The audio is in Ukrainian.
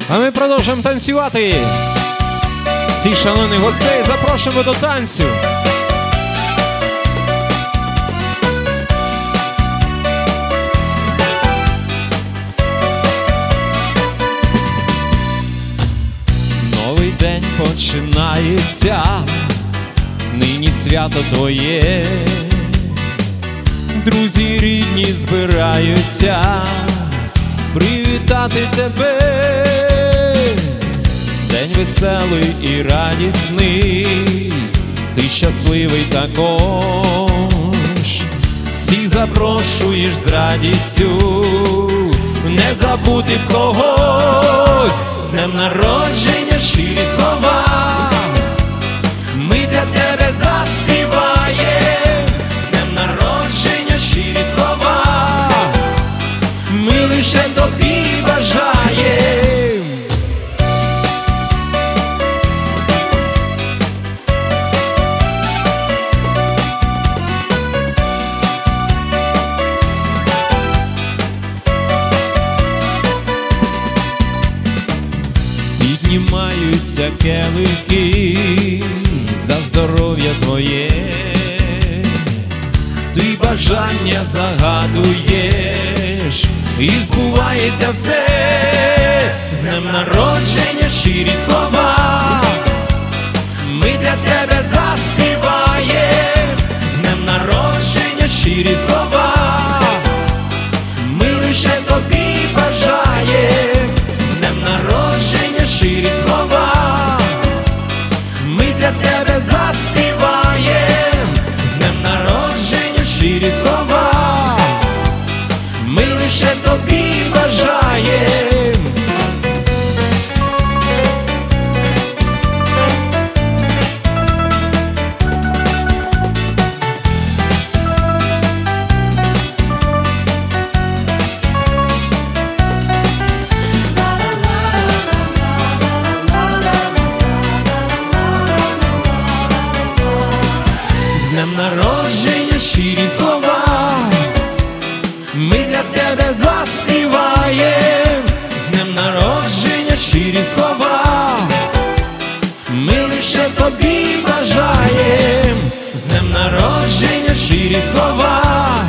А ми продовжуємо танцювати. Всіх шановних гостей запрошуємо до танцю. Новий день починається, нині свято твоє. Друзі рідні збираються привітати тебе. День веселий і радісний, ти щасливий також. Всіх запрошуєш з радістю, не забути когось. З днем народження щирі слова ми для тебе заспіваєм. З днем народження щирі слова ми лише тобі бажаєм. Піднімаються келихи за здоров'я твоє, ти бажання загадуєш і збувається все. З днем народження щирі слова ми для тебе заспіваєм. З днем народження щирі слова ми лише тобі бажаєм. З днем народження щирі слова ми для тебе заспіваєм. З днем народження щирі слова ми лише тобі бажаєм. З днем народження щирі слова ми для тебе заспіваєм. З днем народження щирі слова ми лише тобі бажаєм. З днем народження щирі слова